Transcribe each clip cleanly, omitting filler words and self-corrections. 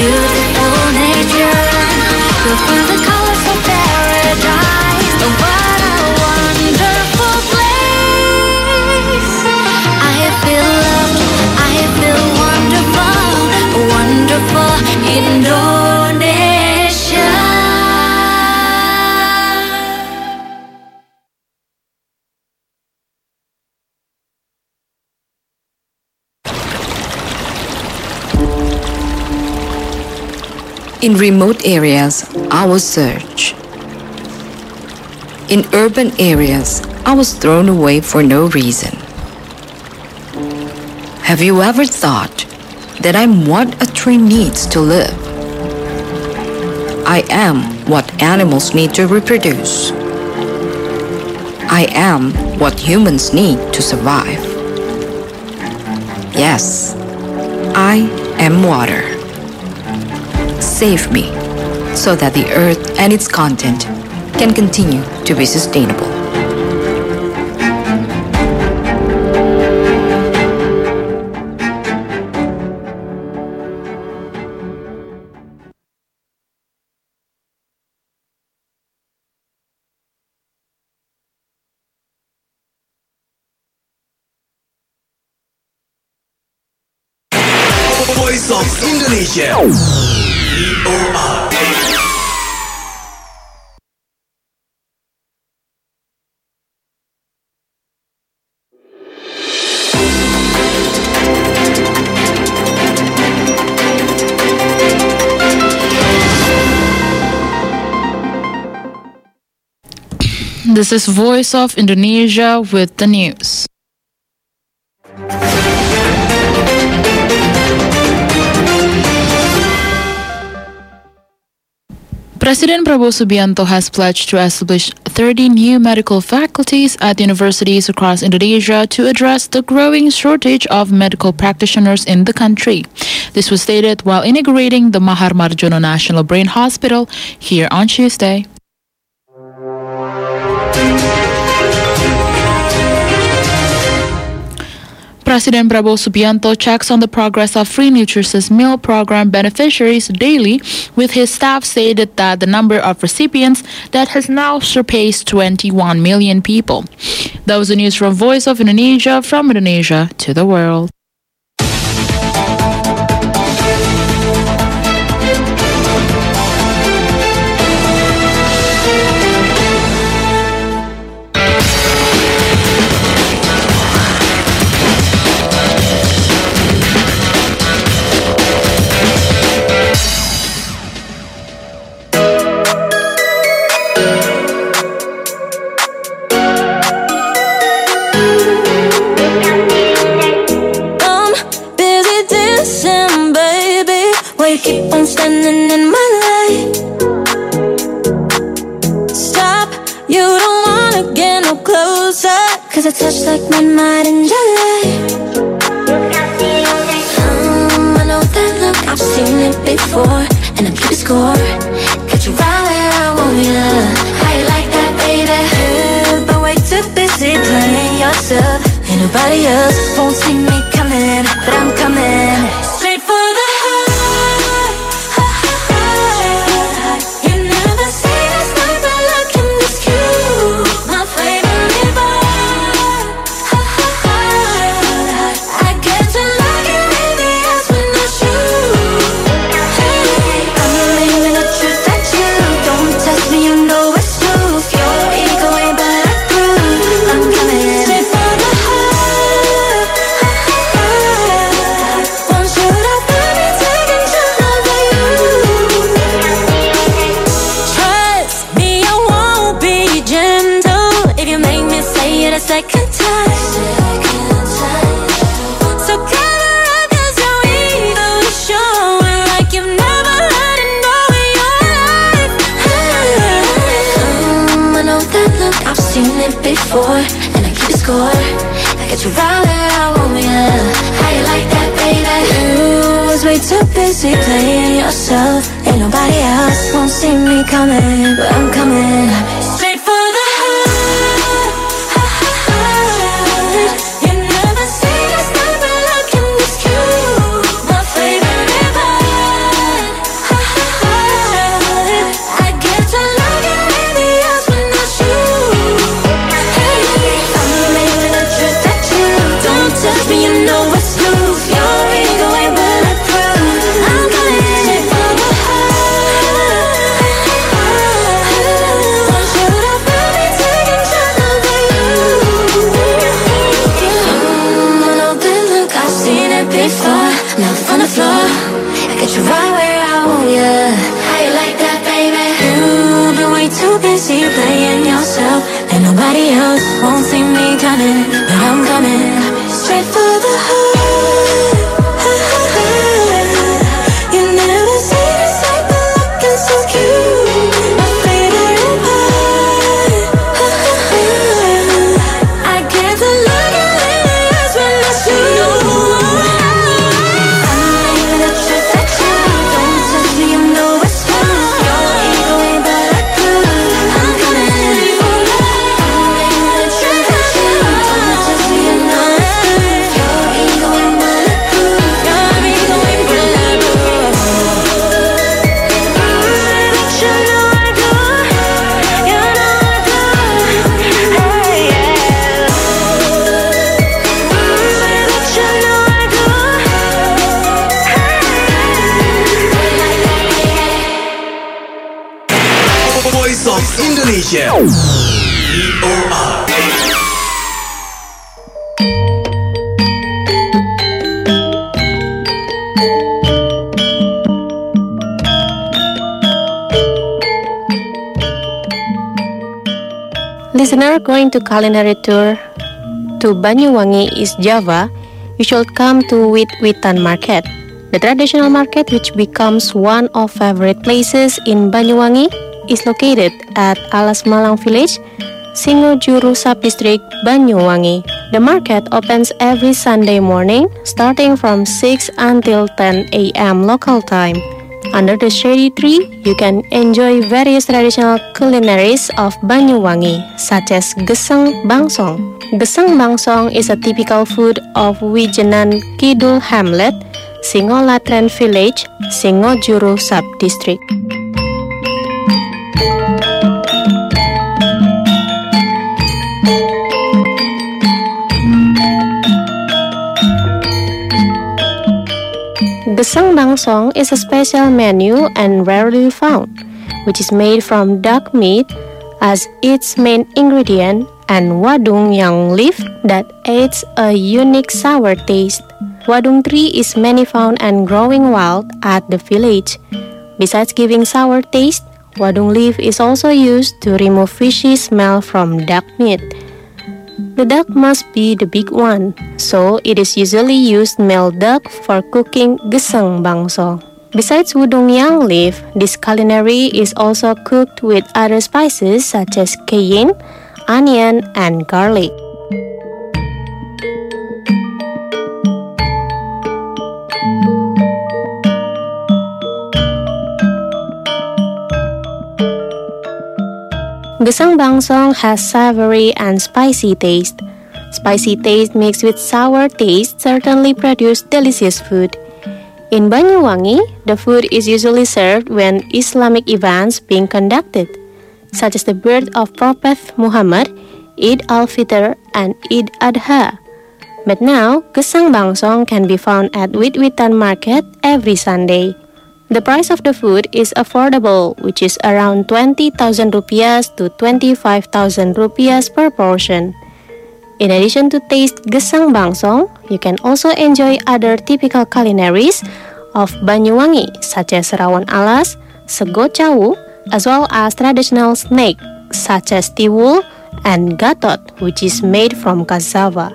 beautiful nature. You'll feel the colors of paradise. Oh, what a wonderful place. I feel loved, I feel wonderful, wonderful Indonesia. In remote areas, I was searched. In urban areas, I was thrown away for no reason. Have you ever thought that I'm what a tree needs to live? I am what animals need to reproduce. I am what humans need to survive. Yes, I am water. Save me so that the earth and its content can continue to be sustainable. Voice of Indonesia. VOA. This is Voice of Indonesia with the news. President Prabowo Subianto has pledged to establish 30 new medical faculties at universities across Indonesia to address the growing shortage of medical practitioners in the country. This was stated while inaugurating the Mahar Marjono National Brain Hospital here on Tuesday. President Prabowo Subianto checks on the progress of Free Nutritious Meal Program beneficiaries daily, with his staff stated that the number of recipients that has now surpassed 21 million people. That was the news from Voice of Indonesia, from Indonesia to the world. Keep on standing in my light. Stop, you don't wanna get no closer, cause I touch like midnight in July. I know that look, I've seen it before, and I'm keeping score. Got you right where I want ya. How you like that, baby? But way too busy playing yourself. Ain't nobody else won't see me coming, but I'm coming. Straight for the second time. So cover up, cause your ego is showing like you've never had it all in your life. I know that look, I've seen it before, and I keep it score. I got you right where I want ya. How you like that, baby? You was way too busy playing yourself. Ain't nobody else won't see me coming, but I'm coming. Straight for the before. Now on the floor, I got you right where I want ya. How you like that, baby? You've been way too busy playing yourself, and nobody else won't see me coming, but I'm coming straight for the heart. You never see the sight, but looking so cute. My favorite part. I get the look in your eyes when I shoot you. I'm not even upset at you. Don't touch me, you know it's true. Your ego ain't but a clue. I'm coming for love. I'm not even upset at you. Don't touch me, you know it's true. Your ego ain't but a clue. Your ego ain't but a clue. You know I do. You know I do. Hey, yeah. You know I do. Voice of Indonesia. EOR. Listener going to culinary tour to Banyuwangi, East Java, you should come to Wit-Witan Market. The traditional market, which becomes one of favorite places in Banyuwangi, is located at Alas Malang Village, Singojuru Subdistrict, Banyuwangi. The market opens every Sunday morning, starting from 6 until 10 a.m. local time. Under the shady tree, you can enjoy various traditional culinaries of Banyuwangi, such as Geseng Bangsong. Geseng Bangsong is a typical food of Wijenan Kidul Hamlet, Singolatren Village, Singojuru Subdistrict. Geseng Bangsong is a special menu and rarely found, which is made from duck meat as its main ingredient and wadung yang leaf that adds a unique sour taste. Wadung tree is many found and growing wild at the village. Besides giving sour taste, wadung leaf is also used to remove fishy smell from duck meat. The duck must be the big one, so it is usually used male duck for cooking Geseng Bangsong. Besides wadung yang leaf, this culinary is also cooked with other spices such as cayenne, onion, and garlic. Geseng Bangsong has savory and spicy taste. Spicy taste mixed with sour taste certainly produce delicious food. In Banyuwangi, the food is usually served when Islamic events being conducted, such as the birth of Prophet Muhammad, Eid al-Fitr, and Eid Adha. But now, Geseng Bangsong can be found at Wit-Witan Market every Sunday. The price of the food is affordable, which is around 20,000 rupiahs to 25,000 rupiahs per portion. In addition to taste Geseng Bangsong, you can also enjoy other typical culinaries of Banyuwangi, such as rawon alas, sego cawu, as well as traditional snack such as tiwul and gatot, which is made from cassava.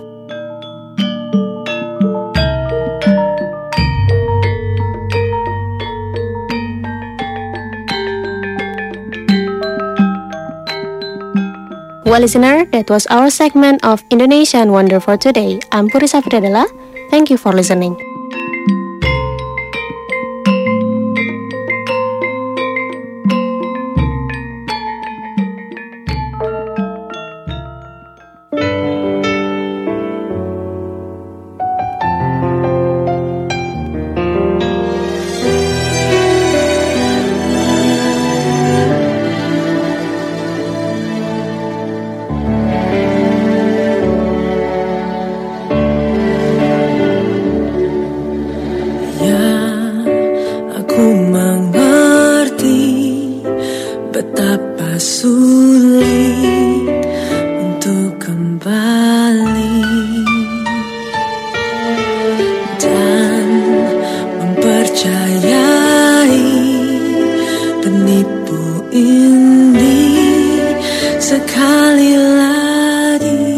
Well, listener, that was our segment of Indonesian Wonder for today. I'm Puri Safridadela. Thank you for listening. sekali lagi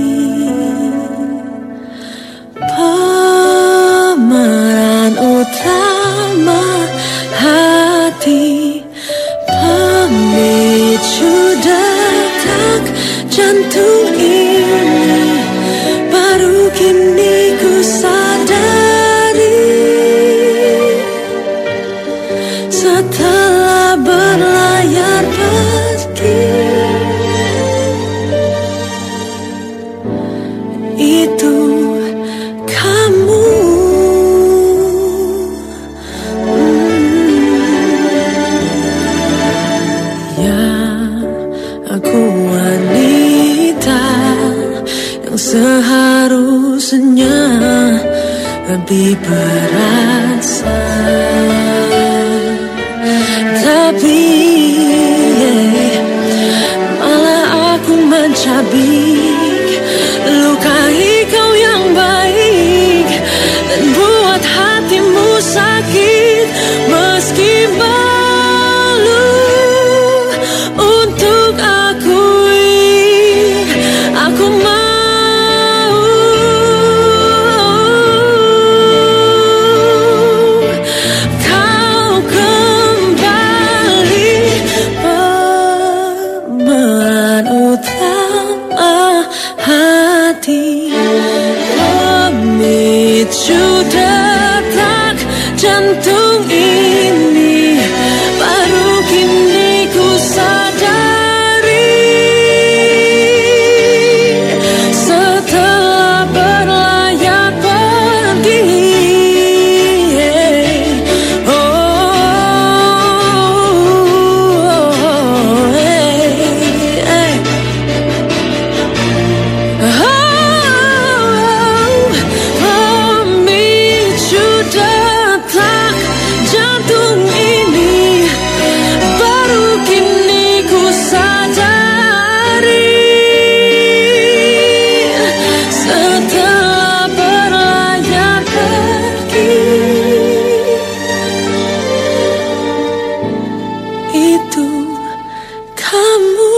pemeran utama hati, pemicu detak jantung ini, baru kini ku sadari setelah berlayar pergi. Itu kamu. Ya, aku wanita yang seharusnya lebih berasa, tapi malah aku mencabik, lukai kau yang baik dan buat hatimu sakit. Meski malu untuk akui, aku mau kau kembali pemeran utama hati, pemicu detak jantung ini, baru kini ku sadari setelah berlayar pergi. Pemicu detak jantung ini, baru kini ku sadari setelah berlayar pergi. Itu kamu.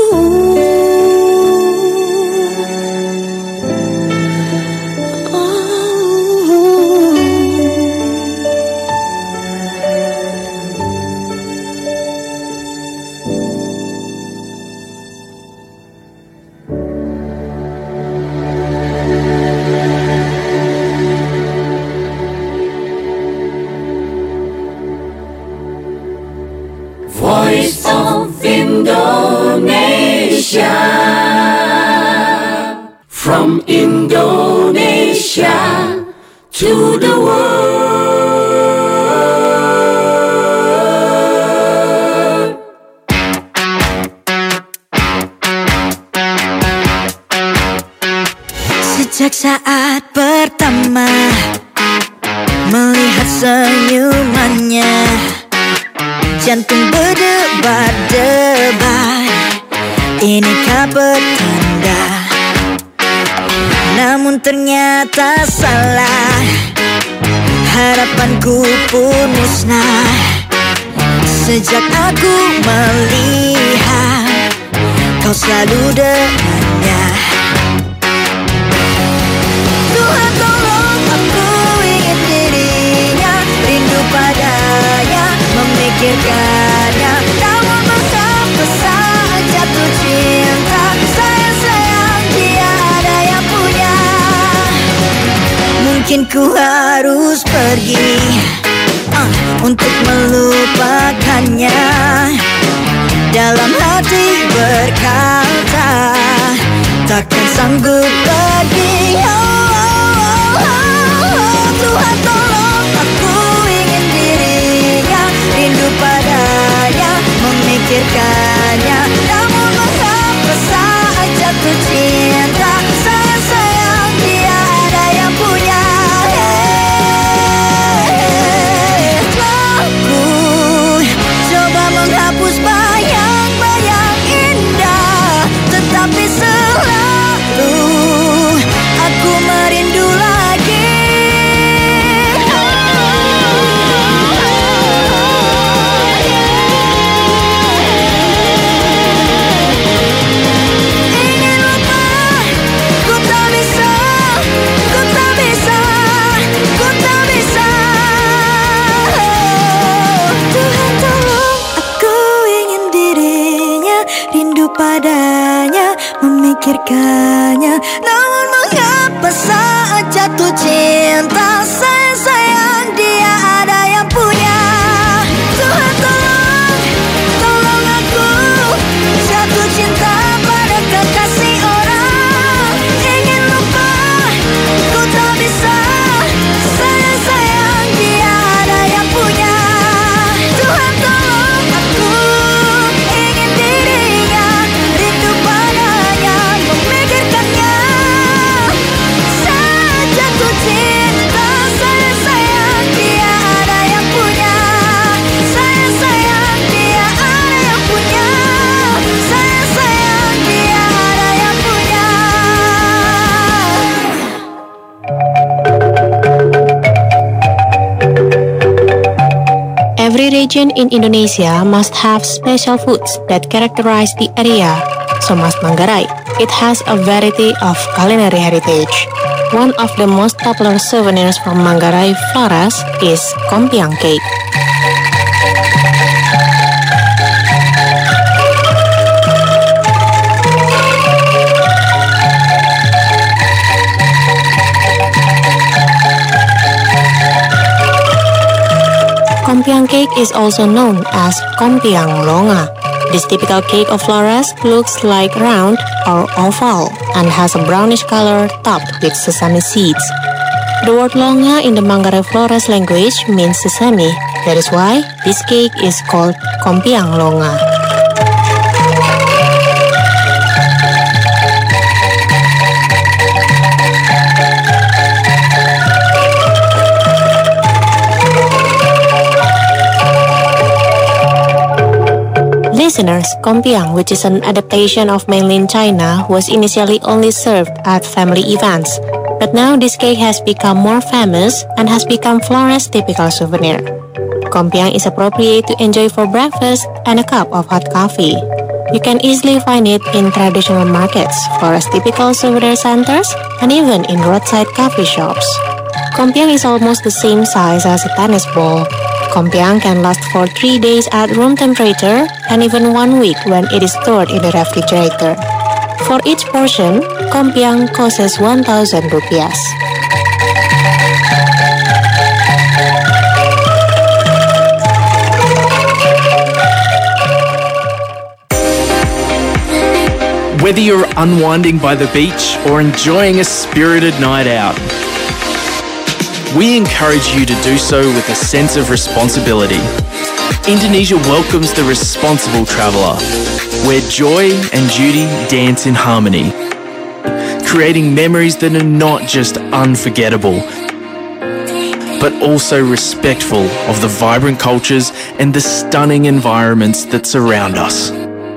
Voice of Indonesia, from Indonesia to the world. Sejak saat pertama melihat senyumannya, jantung berdebar-debar, inikah petanda? Namun ternyata salah, harapanku pun musnah sejak aku melihat kau selalu dengannya. Tuhan tolong, aku ingin dirinya, rindu padanya, memikirkannya. Namun mengapa saat jatuh cinta, sayang-sayang dia ada yang punya. Mungkin ku harus pergi untuk melupakannya. Dalam hati berkata, takkan sanggup pergi. Tuhan tolong, aku ingin dirinya, rindu padanya, memikirkannya. Namun mengapa saat jatuh cinta, sayang-sayang dia ada yang punya. Aku coba menghapus bayang-bayang indah, tetapi selalu aku merindu lagi. Every region in Indonesia must have special foods that characterize the area. So must Manggarai. It has a variety of culinary heritage. One of the most popular souvenirs from Manggarai Flores is Kompiang cake. Kompiang cake is also known as Kompiang Longa. This typical cake of Flores looks like round or oval and has a brownish color topped with sesame seeds. The word longa in the Manggarai Flores language means sesame. That is why this cake is called Kompiang Longa. Listeners, Kompiang, which is an adaptation of mainland China, was initially only served at family events. But now this cake has become more famous and has become Flores' typical souvenir. Kompiang is appropriate to enjoy for breakfast and a cup of hot coffee. You can easily find it in traditional markets, Flores' typical souvenir centers, and even in roadside coffee shops. Kompiang is almost the same size as a tennis ball. Kompiang can last for 3 days at room temperature and even 1 week when it is stored in the refrigerator. For each portion, Kompiang costs 1,000 rupiah. Whether you're unwinding by the beach or enjoying a spirited night out, we encourage you to do so with a sense of responsibility. Indonesia welcomes the responsible traveller, where joy and duty dance in harmony, creating memories that are not just unforgettable, but also respectful of the vibrant cultures and the stunning environments that surround us.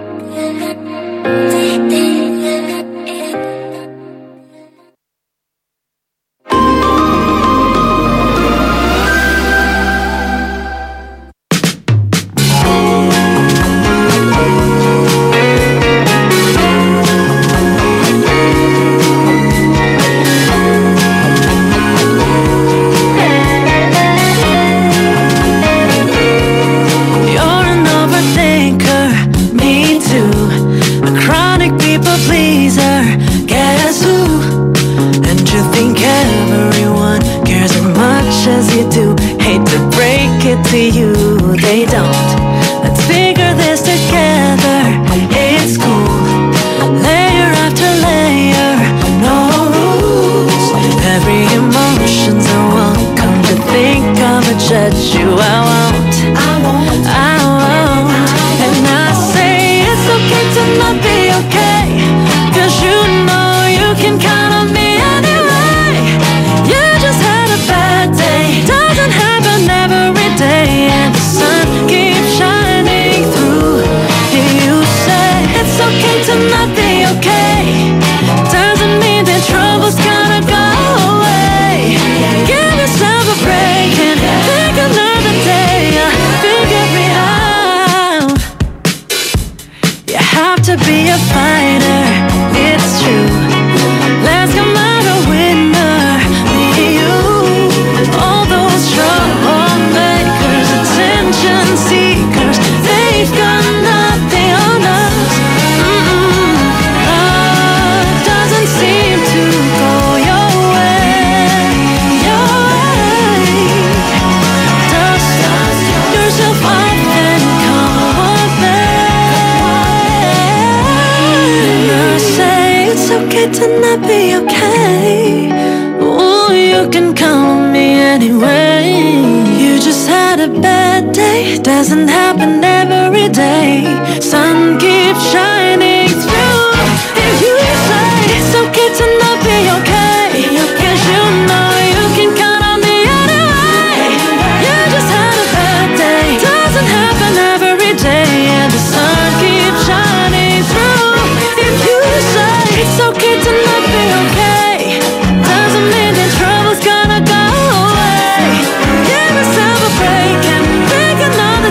Doesn't happen every day. Sun keeps shining through. If you say it's okay to not be okay, 'cause you know you can count on me anyway. You just had a bad day. Doesn't happen every day, and the sun keeps shining through. If you say it's okay to not be okay, doesn't mean that trouble's gonna go away. Give yourself a break and pick another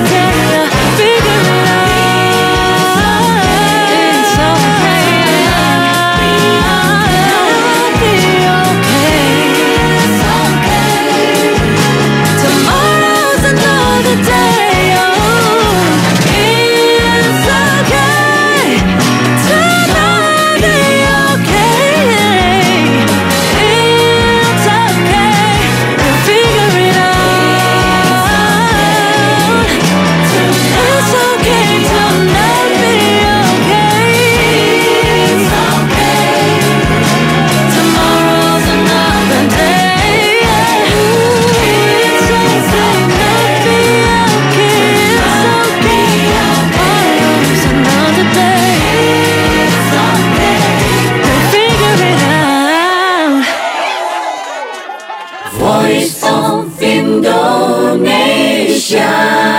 Indonesia.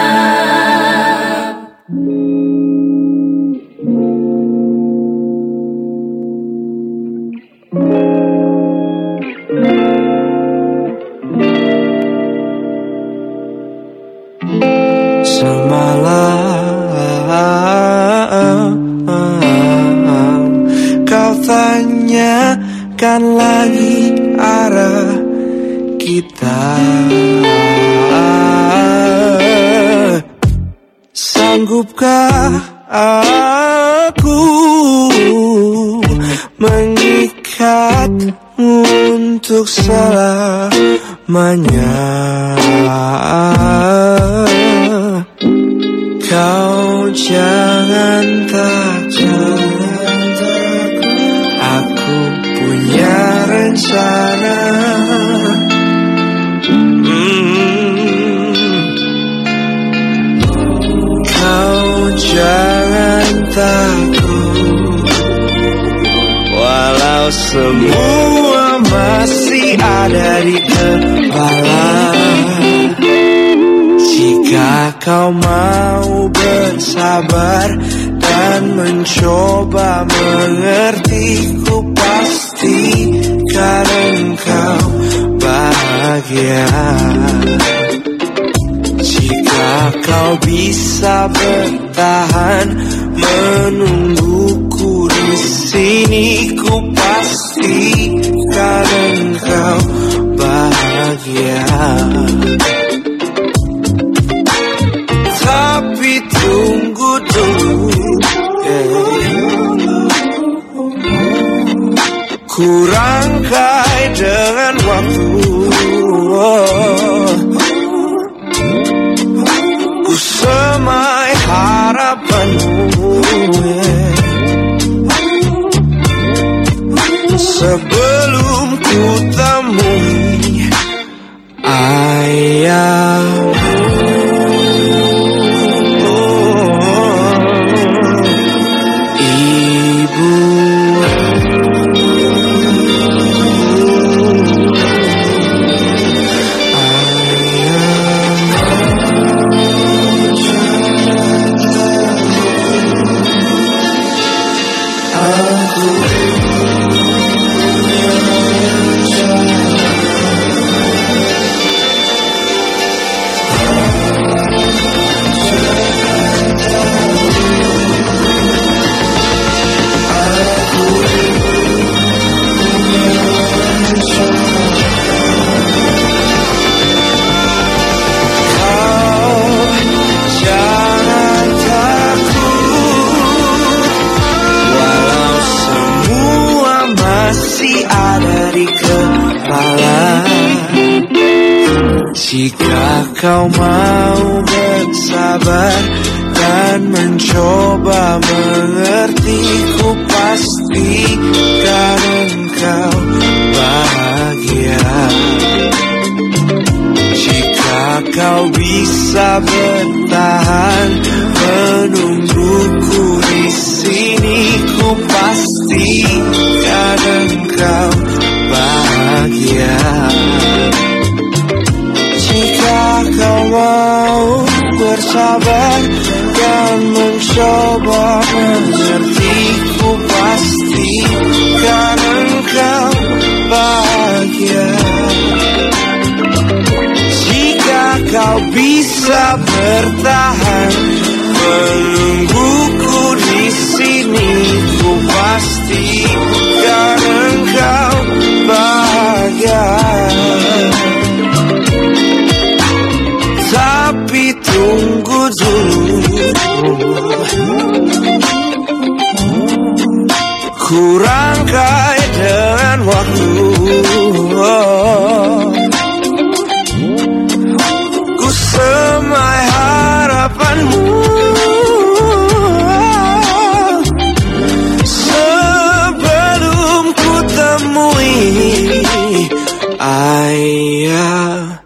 Kau tanyakan lagi arah kita. Sanggupkah aku mengikatmu untuk selamanya? Kau jangan takut, aku punya rencana. Kau jangan takut, walau semua masih ada di kepala. Jika kau mau bersabar dan mencoba mengerti, ku pastikan engkau bahagia. Jika kau bisa bertahan menungguku di sini, ku pastikan engkau bahagia. Tapi tunggu dulu, ku rangkai dengan waktu. Ku semai harapanmu, sebelum ku temui ayahmu. Jika kau mau bersabar dan mencoba mengerti, ku pastikan engkau bahagia. Jika kau bisa bertahan menungguku di sini, ku pastikan engkau bahagia. Jika kau mau bersabar dan mencoba mengerti, ku pastikan engkau bahagia. Jika kau bisa bertahan menungguku di sini, ku pastikan engkau bahagia. Tapi tunggu dulu, ku rangkai dengan waktu. Ku semai harapanmu, sebelum ku temui ayahmu.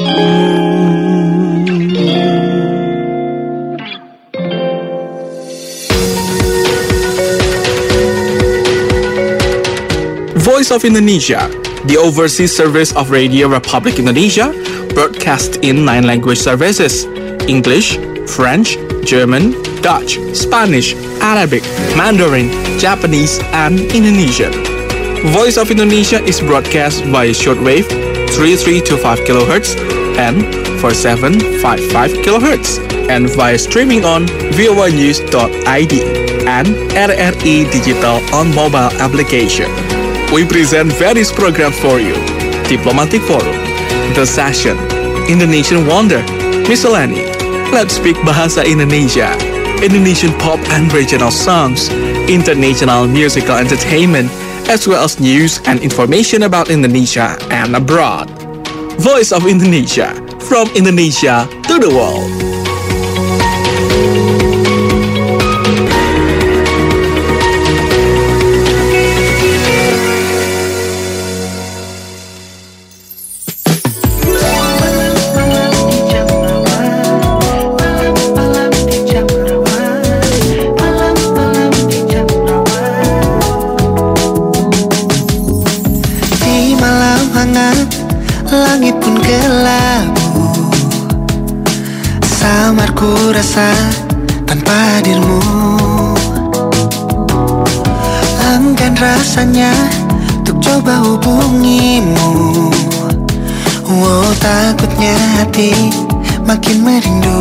Voice of Indonesia, the overseas service of Radio Republic Indonesia, broadcast in 9 language services. English, French, German, Dutch, Spanish, Arabic, Mandarin, Japanese, and Indonesian. Voice of Indonesia is broadcast via shortwave 3325 kHz and 4755 kHz and via streaming on voanews.id and RRI Digital on mobile application. We present various programs for you. Diplomatic Forum, The Session, Indonesian Wonder, Miscellany, Let's Speak Bahasa Indonesia, Indonesian pop and regional songs, international musical entertainment, as well as news and information about Indonesia and abroad. Voice of Indonesia, from Indonesia to the world. Langit pun kelabu, samar ku rasa tanpa dirimu. Enggan rasanya untuk coba hubungimu. Oh, takutnya hati makin merindu.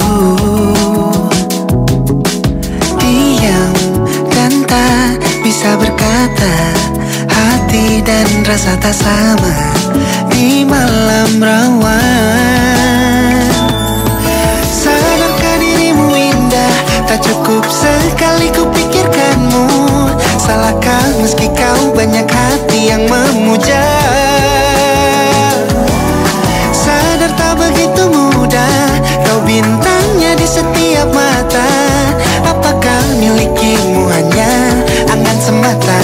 Diam dan tak bisa berkata, hati dan rasa tak sama di malam rawan. Sadarkah dirimu indah, tak cukup sekali ku pikirkanmu. Salahkah meski kau banyak hati yang memuja? Sadar tak begitu mudah, kau bintangnya di setiap mata. Apakah milikimu hanya angan semata?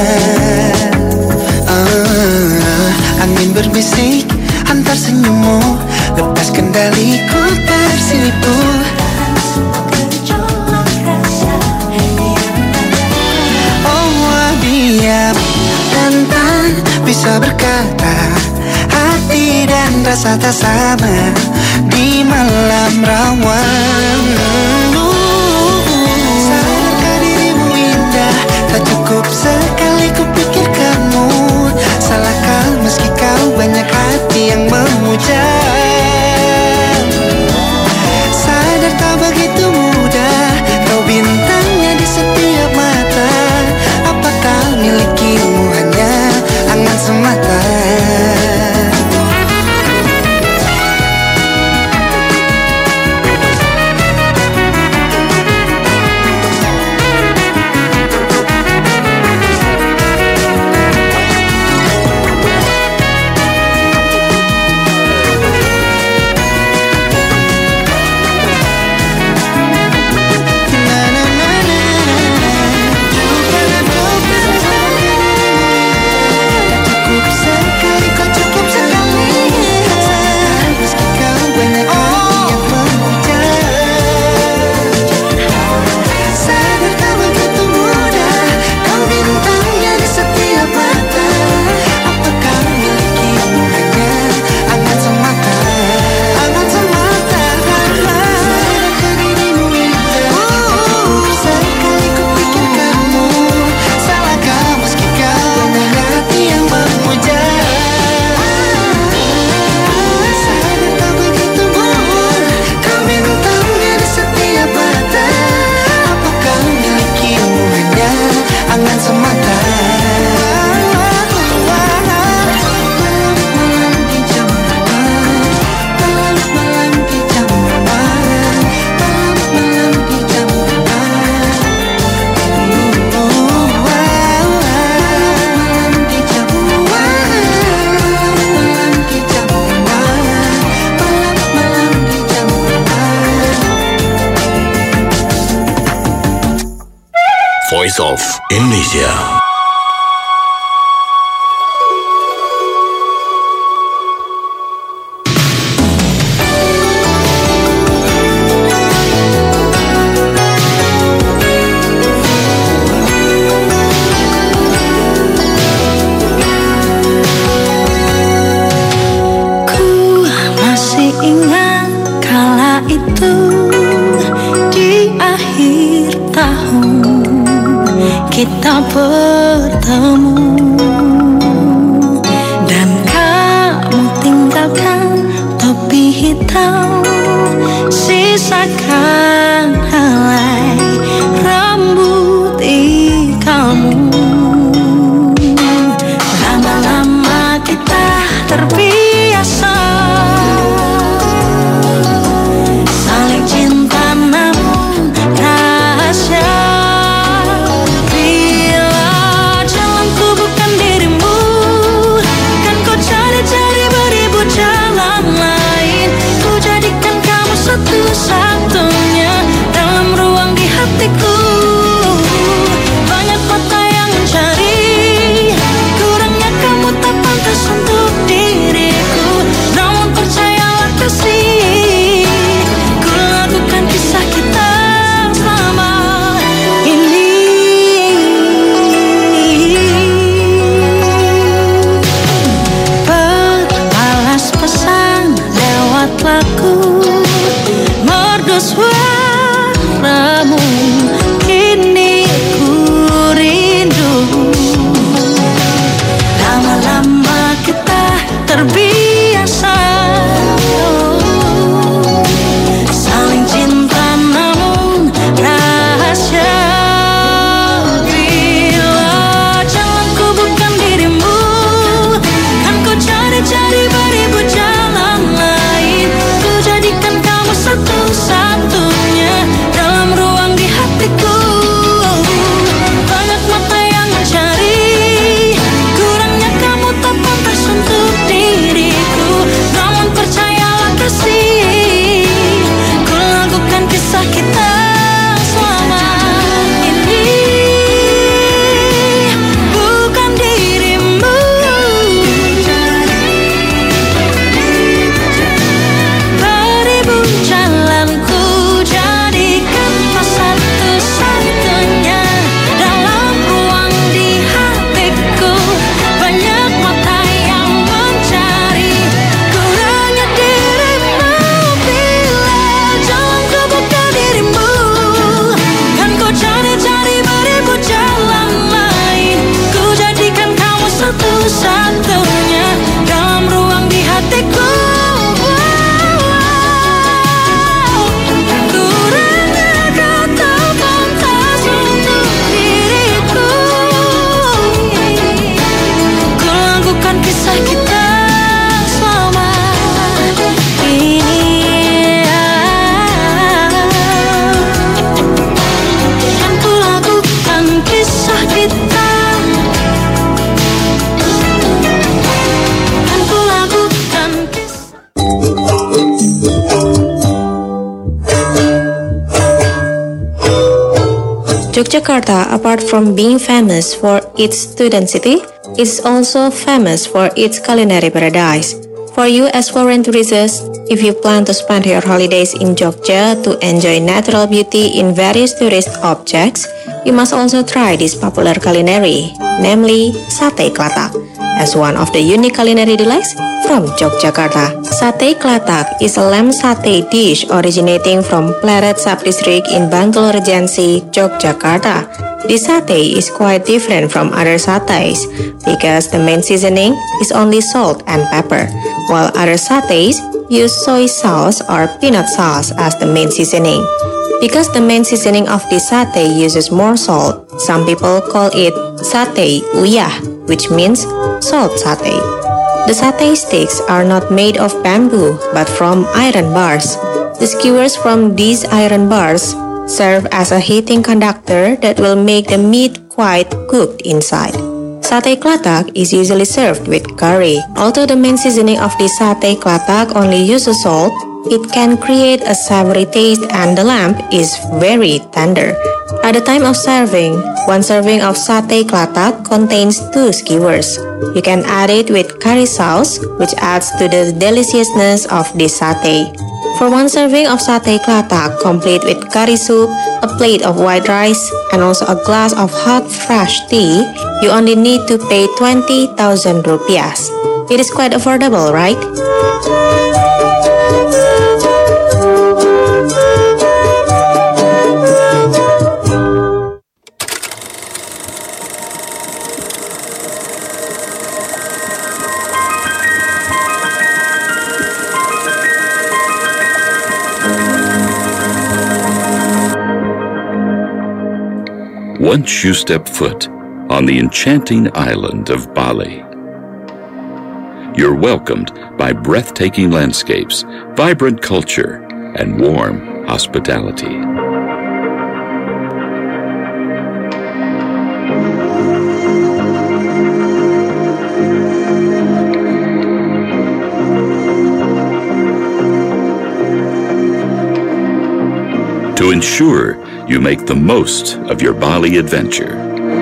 Angin berbisik antar senyummu, lepas kendaliku tersilipku. Oh, diam dan tak bisa berkata, hati dan rasa tak sama di malam rawan. Sadarkah dirimu indah, tak cukup sekali ku pikirkanmu. Salahkah meski kau banyak hati yang memuja? Sadar tak begitu mudah, kau bintangnya di setiap mata. Apakah milikimu hanya angan semata? Voice of Indonesia. Ku masih ingat kala itu kita bertemu dan kamu tinggalkan topi hitam, sisakan helai rambut kamu. Lama-lama kita terbiasa saling cinta namun rahasia. Bila jalanku bukan dirimu, kan kau cari-cari beribu jalan lain. Ku jadikan kamu satu-satunya dalam ruang di hatiku. Banyak mata yang mencari, kurangnya kamu tak pantas untuk diriku. Namun percayalah kasih, ku lakukan kisah kita selama ini. Berbalas pesan lewat lagu, merdu suaramu, kini ku rindu. Lama-lama kita terbiasa saling cinta namun rahasia. Bila jalanku bukan dirimu, kan ku cari-cari beribu jalan lain. Ku jadikan kamu satu-satunya dalam ruang di hatiku. Banyak mata yang mencari, kurangnya kamu tak pantas untuk diriku. Namun percayalah kasih, ku lakukan kisah kita selama ini. Bukan dirimu, beribu jalan ku jadikan kau satu-satunya dalam ruang di hatiku. Banyak mata yang mencari, kurangnya dirimu. Bila jalanku bukan dirimu, kan kau cari-cari beribu jalan lain. Ku jadikan kamu satu-satunya dalam ruang di hatiku. Kurangnya kau tak pantas untuk diriku. Ku lakukan kisah kita selama ini. Kan ku lakukan kisah kita. Kan ku lakukan kisah. Yogyakarta, apart from being famous for its student city, is also famous for its culinary paradise. For you as foreign tourists, if you plan to spend your holidays in Jogja to enjoy natural beauty in various tourist objects, you must also try this popular culinary, namely Sate Klatak, as one of the unique culinary delights from Yogyakarta. Sate Klatak is a lamb satay dish originating from Pleret sub-district in Bantul Regency, Yogyakarta. This satay is quite different from other satays because the main seasoning is only salt and pepper, while other satays use soy sauce or peanut sauce as the main seasoning. Because the main seasoning of this satay uses more salt, some people call it satay uyah, which means salt satay. The satay sticks are not made of bamboo but from iron bars. The skewers from these iron bars serve as a heating conductor that will make the meat quite cooked inside. Sate Klatak is usually served with curry. Although the main seasoning of the Sate Klatak only uses salt, it can create a savory taste and the lamb is very tender. At the time of serving, one serving of Sate Klatak contains 2 skewers. You can add it with curry sauce, which adds to the deliciousness of this satay. For one serving of Sate Klatak, complete with curry soup, a plate of white rice, and also a glass of hot fresh tea, you only need to pay 20,000 rupiahs. It is quite affordable, right? once you step foot on the enchanting island of Bali. You're welcomed by breathtaking landscapes, vibrant culture, and warm hospitality. To ensure you make the most of your Bali adventure,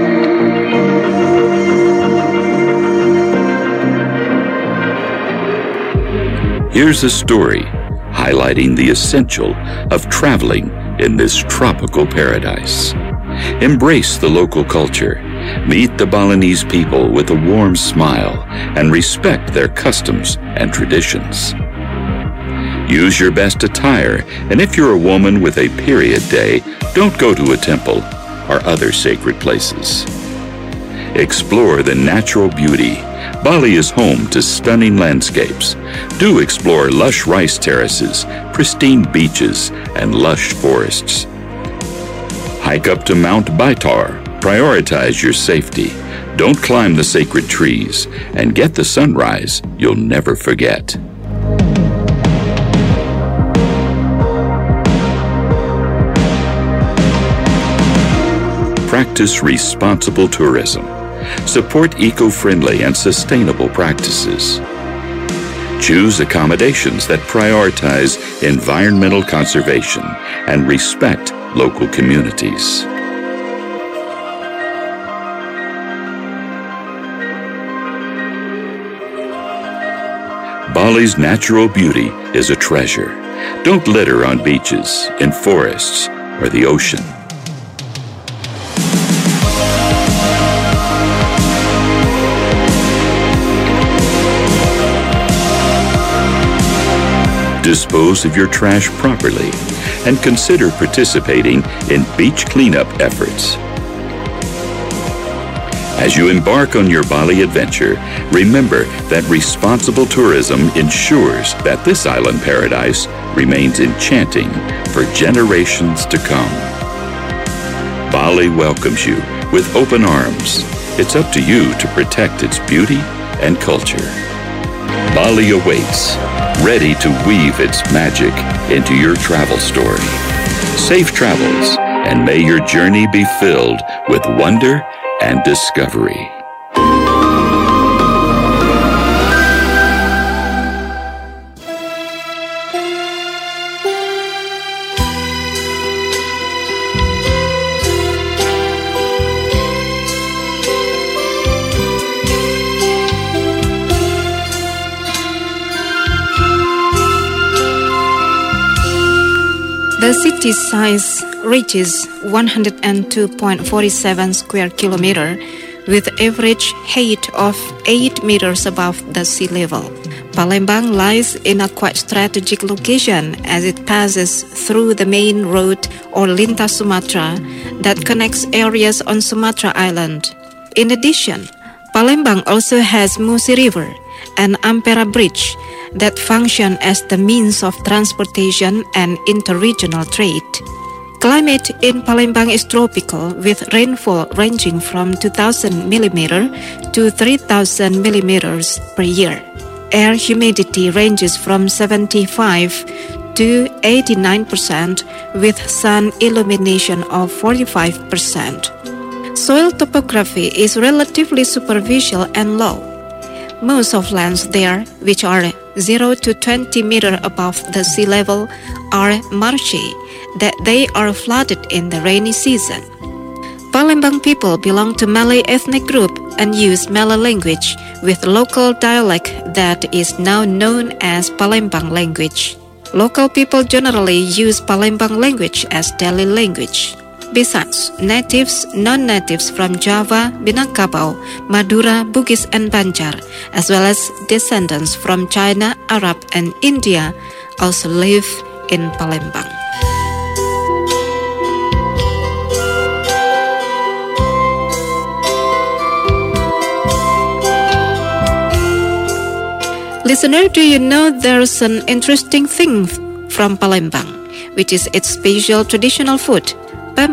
here's a story highlighting the essential of traveling in this tropical paradise. Embrace the local culture, meet the Balinese people with a warm smile, and respect their customs and traditions. Use your best attire, and if you're a woman with a period day, don't go to a temple or other sacred places. Explore the natural beauty. Bali is home to stunning landscapes. Do explore lush rice terraces, pristine beaches, and lush forests. Hike up to Mount Baitar. Prioritize your safety. Don't climb the sacred trees, and get the sunrise you'll never forget. Practice responsible tourism. Support eco-friendly and sustainable practices. Choose accommodations that prioritize environmental conservation and respect local communities. Bali's natural beauty is a treasure. Don't litter on beaches, in forests, or the ocean. Dispose of your trash properly and consider participating in beach cleanup efforts. As you embark on your Bali adventure, remember that responsible tourism ensures that this island paradise remains enchanting for generations to come. Bali welcomes you with open arms. It's up to you to protect its beauty and culture. Bali awaits, ready to weave its magic into your travel story. Safe travels, and may your journey be filled with wonder and discovery. The city's size reaches 102.47 square kilometer with average height of 8 meters above the sea level. Palembang lies in a quite strategic location as it passes through the main road or Lintas Sumatra that connects areas on Sumatra Island. In addition, Palembang also has Musi River and Ampera Bridge that function as the means of transportation and interregional trade. Climate in Palembang is tropical with rainfall ranging from 2,000 mm to 3,000 mm per year. Air humidity ranges from 75 to 89% with sun illumination of 45%. Soil topography is relatively superficial and low. Most of lands there, which are 0 to 20 meters above the sea level, are marshy, that they are flooded in the rainy season. Palembang people belong to Malay ethnic group and use Malay language with local dialect that is now known as Palembang language. Local people generally use Palembang language as daily language. Besides, natives, non-natives from Java, Minangkabau, Madura, Bugis, and Banjar, as well as descendants from China, Arab, and India, also live in Palembang. Listener, do you know there's an interesting thing from Palembang, which is its special traditional food, pempek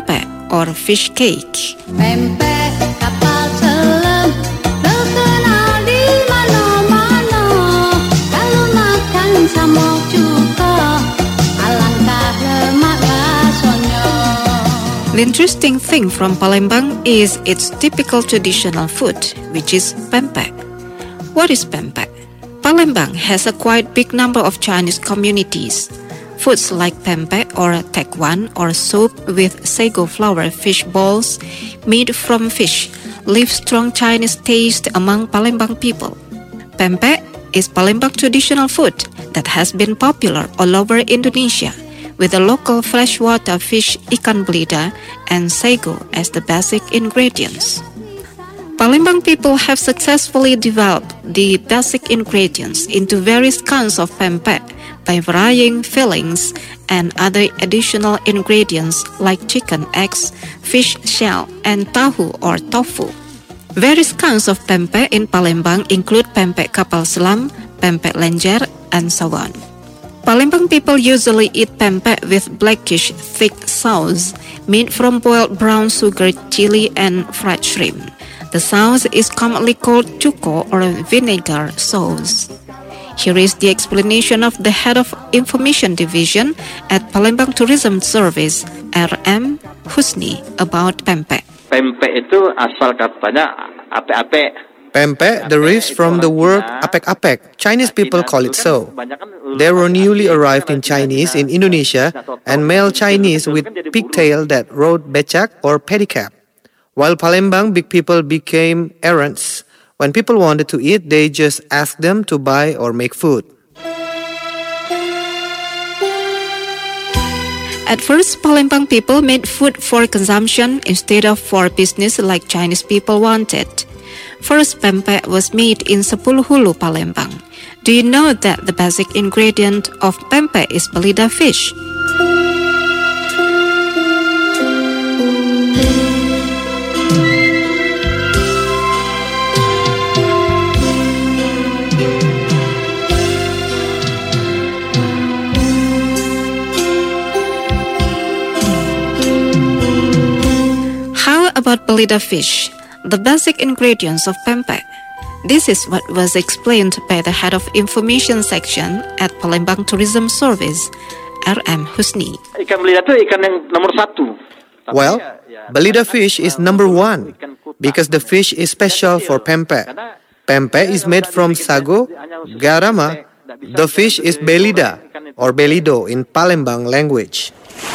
or fish cake. Pempek kapal selam terkenal di mana-mana. Kalau makan sama cuka, alangkah lemak rasanya. The interesting thing from Palembang is its typical traditional food, which is pempek. What is pempek? Palembang has a quite big number of Chinese communities. Foods like pempek or tekwan or soup with sago flour fish balls made from fish leave strong Chinese taste among Palembang people. Pempek is Palembang traditional food that has been popular all over Indonesia, with the local freshwater fish ikan belida and sago as the basic ingredients. Palembang people have successfully developed the basic ingredients into various kinds of pempek by varying fillings and other additional ingredients like chicken, eggs, fish shell, and tahu or tofu. Various kinds of pempek in Palembang include pempek kapal selam, pempek lenjer, and so on. Palembang people usually eat pempek with blackish thick sauce made from boiled brown sugar, chili, and fried shrimp. The sauce is commonly called cuko or vinegar sauce. Here is the explanation of the head of Information Division at Palembang Tourism Service, RM Husni, about pempek. Pempek itu asal katanya apek-apek. Pempek derives from the word apek-apek. Chinese people call it so. They were newly arrived in Chinese in Indonesia and male Chinese with pigtail that rode becak or pedicab. While Palembang big people became errands. When people wanted to eat, they just asked them to buy or make food. At first, Palembang people made food for consumption instead of for business like Chinese people wanted. First, pempek was made in Sepuluh Hulu, Palembang. Do you know that the basic ingredient of pempek is belida fish? About belida fish, the basic ingredients of pempek. This is what was explained by the head of information section at Palembang Tourism Service, RM Husni. Ikan belida itu ikan yang nomor satu. Well, belida fish is number one because the fish is special for pempek. Pempek is made from sago, garama. The fish is belida or belido in Palembang language.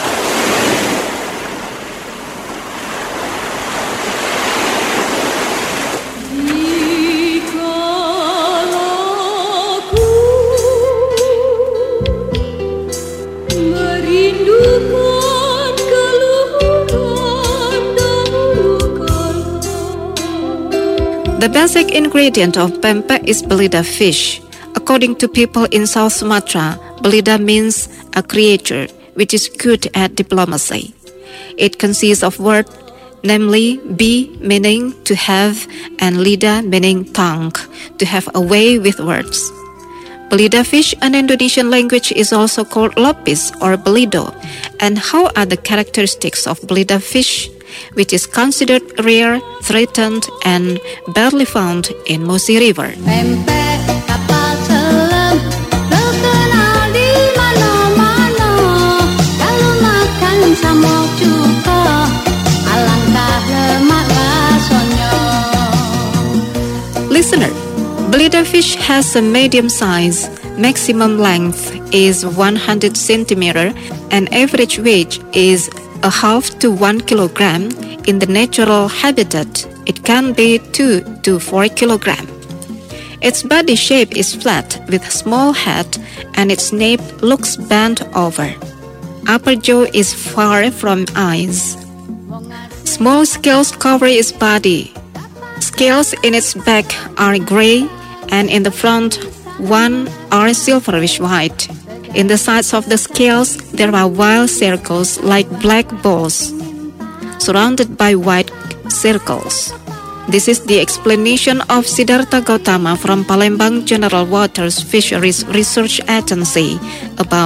The basic ingredient of pempek is belida fish. According to people in South Sumatra, belida means a creature which is good at diplomacy. It consists of words, namely bi meaning to have and lida meaning tongue, to have a way with words. Belida fish in Indonesian language is also called lopis or belido. And how are the characteristics of belida fish, which is considered rare, threatened, and barely found in Musi River? Pempek kapal selam terkenal di mana-mana. Kalau makan sama cuka, alangkah lemak rasanya. Listener, belida fish has a medium size. Maximum length is 100 centimeter and average weight is a half to 1 kilogram. In the natural habitat, it can be 2 to 4 kilogram. Its body shape is flat with small head and its nape looks bent over. Upper jaw is far from eyes. Small scales cover its body. Scales in its back are gray and in the front one are silverish white. In the sides of the scales, there are wild circles like black balls, surrounded by white circles. This is the explanation of Siddhartha Gautama from Palembang General Waters Fisheries Research Agency about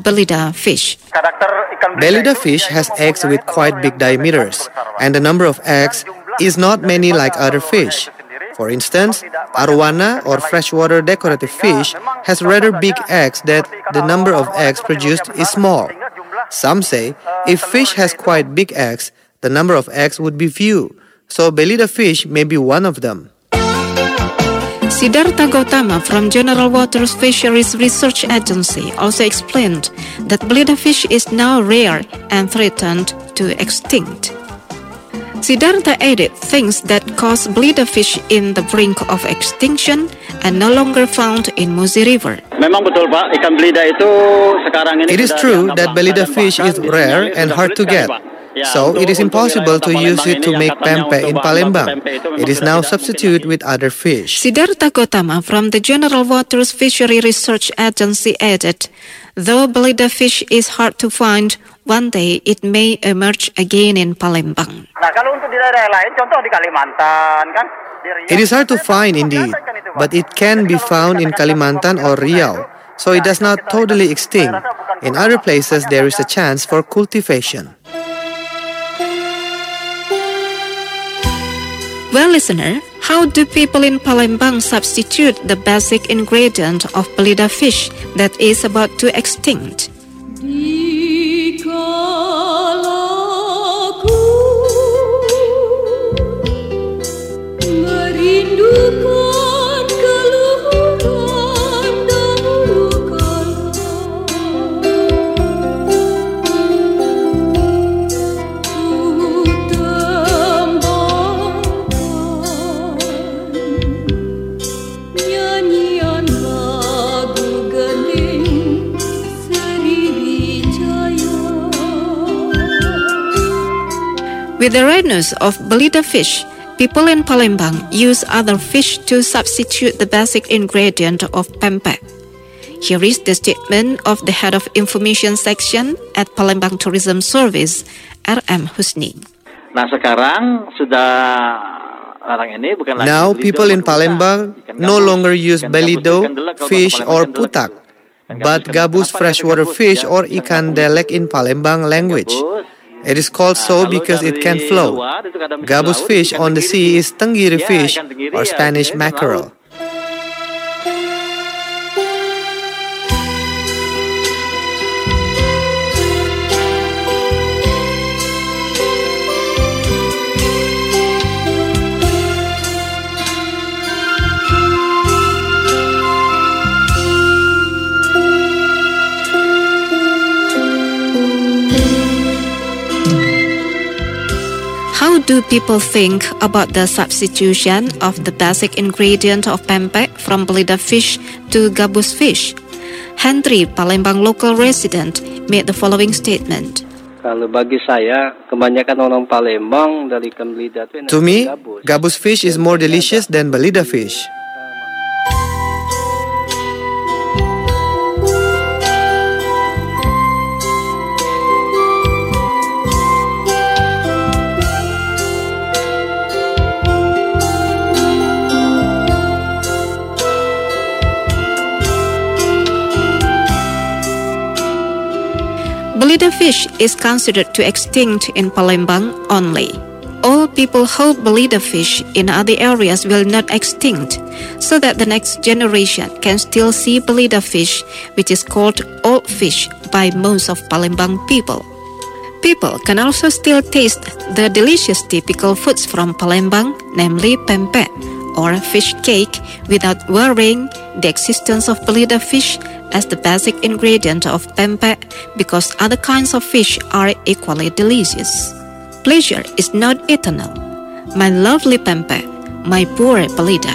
Belida fish. Belida fish has eggs with quite big diameters, and the number of eggs is not many like other fish. For instance, arowana or freshwater decorative fish has rather big eggs that the number of eggs produced is small. Some say if fish has quite big eggs, the number of eggs would be few, so Belida fish may be one of them. Siddhartha Gautama from General Waters Fisheries Research Agency also explained that Belida fish is now rare and threatened to extinct. Siddhartha added things that cause Belida fish in the brink of extinction and no longer found in Musi River. Memang betul Pak, ikan belida itu sekarang ini. It is true that Belida fish is rare and hard to get. So it is impossible to use it to make pempek in Palembang. It is now substituted with other fish. Siddhartha Gautama from the General Waters Fishery Research Agency added, though Belida fish is hard to find, one day it may emerge again in Palembang. Nah, kalau untuk di daerah lain, contoh di Kalimantan kan. It is hard to find indeed, but it can be found in Kalimantan or Riau, so it does not totally extinct. In other places, there is a chance for cultivation. Well, listener, how do people in Palembang substitute the basic ingredient of Belida fish that is about to extinct? With the rareness of Belida fish, people in Palembang use other fish to substitute the basic ingredient of pempek. Here is the statement of the head of information section at Palembang Tourism Service, R.M. Husni. Nah sekarang sudah orang ini bukan lagi. Now people in Palembang no longer use belido, fish or putak, but gabus freshwater fish or ikan delek in Palembang language. It is called so because it can float. Gabus fish on the sea is tenggiri fish or Spanish mackerel. How do people think about the substitution of the basic ingredient of pempek from Belida fish to gabus fish? Henry, Palembang local resident, made the following statement. Kalau bagi saya, kebanyakan orang Palembang dari ikan belida itu. To me, gabus fish is more delicious than Belida fish. Belida fish is considered to extinct in Palembang only. All people hope Belida fish in other areas will not extinct, so that the next generation can still see Belida fish, which is called old fish by most of Palembang people. People can also still taste the delicious typical foods from Palembang, namely pempek, or fish cake, without worrying the existence of Belida fish as the basic ingredient of pempek, because other kinds of fish are equally delicious. Pleasure is not eternal. My lovely pempek, my poor Belida.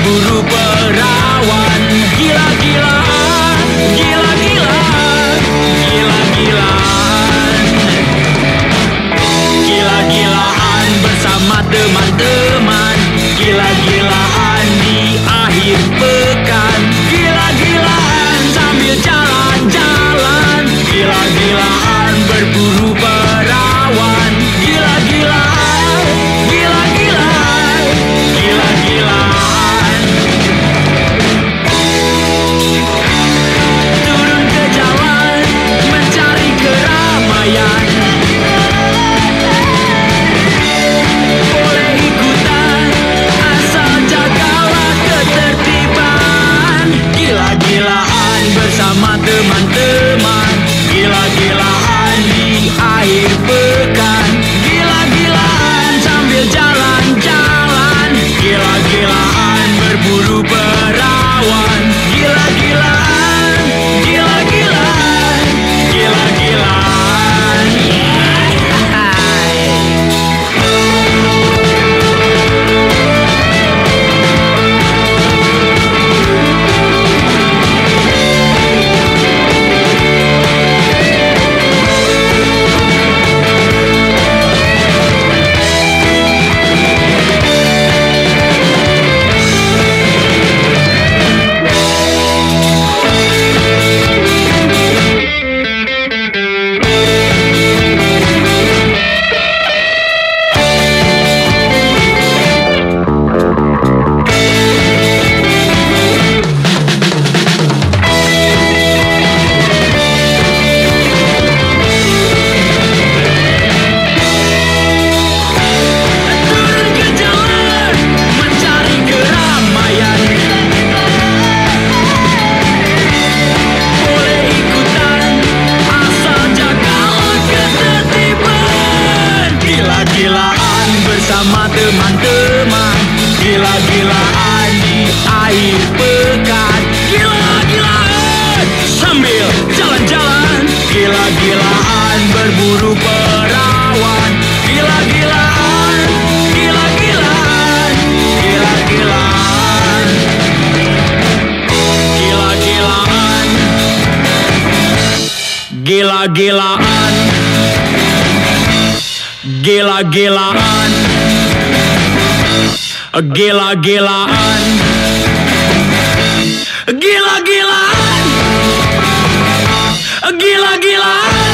berburu perawan. Gila-gilaan, gila-gilaan, gila-gilaan. Gila-gilaan bersama teman-teman. Gila-gilaan di akhir pekan. Gila-gilaan sambil jalan-jalan. Gila-gilaan berburu perawan. Gila-gilaan, gila-gilaan, gila-gilaan. Turun ke jalan mencari keramaian. Boleh ikutan asal jagalah ketertiban. Gila-gilaan bersama teman-teman. Gila-gilaan di akhir pekan. Gila-gilaan sambil jalan-jalan. Gila-gilaan berburu perawan. Gila-gilaan, gila-gilaan, gila-gilaan. Turun ke jalan mencari keramaian. Boleh ikutan asal jagalah ketertiban. Gila-gilaan bersama teman-teman. Gila-gilaan di akhir pekan. Gila-gilaan sambil jalan-jalan. Gila-gilaan berburu perawan. Gila-gilaan, gila-gilaan, gila-gilaan. Gila-gilaan, gila-gilaan, gila-gilaan, gila-gilaan, gila-gilaan, gila-gilaan,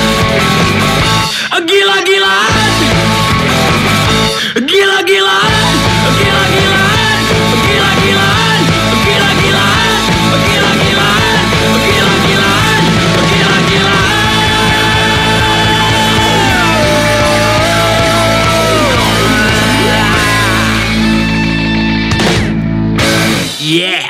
gila-gilaan, gila-gilaan, gila-gilaan, gila-gilaan, gila-gilaan, gila-gilaan, gila-gilaan, gila-gilaan. Yeah.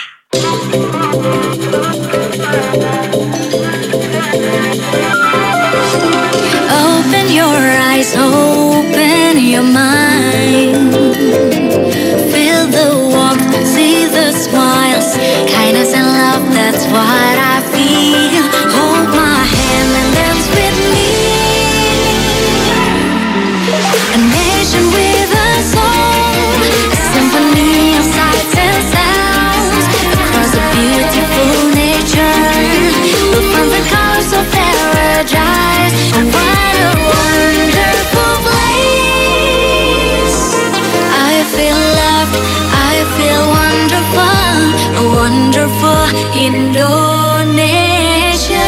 Open your eyes, open your mind. Feel the warmth, see the smiles. Kindness and love, that's what I feel. Hold my hand and dance with me. A nation with a song, a symphony of sights and sounds. Across a beautiful nature, we'll find the colors of paradise. And what a wonderful place. I feel loved, I feel wonderful, a wonderful Indonesia.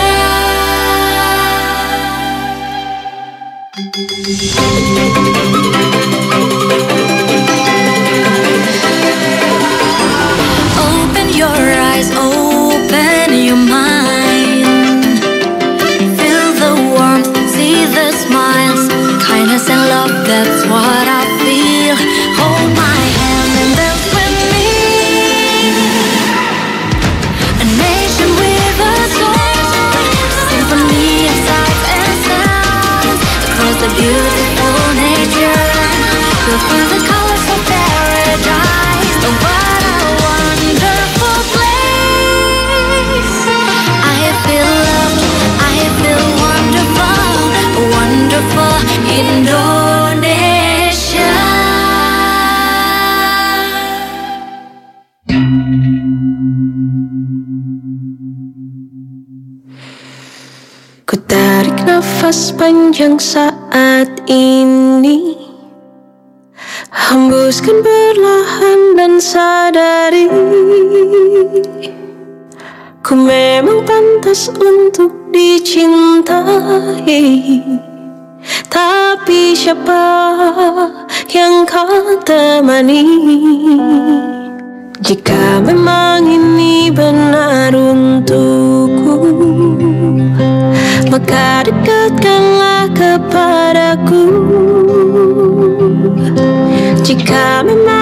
Open your eyes, open your mind. Feel the warmth, see the smiles. Kindness and love, that's what I feel. Hold my hand and dance with me. A nation with a song, symphony of sights and sounds. Across the beautiful nature, we'll find the colors of paradise. Oh, what a wonderful place. I feel loved, I feel wonderful, a wonderful Indonesia. nafas panjang saat ini, hembuskan perlahan dan sadari, ku memang pantas untuk dicintai. Tapi siapa yang kau temani? Jika memang ini benar untukku, maka dekatkanlah kepadaku. Jika memang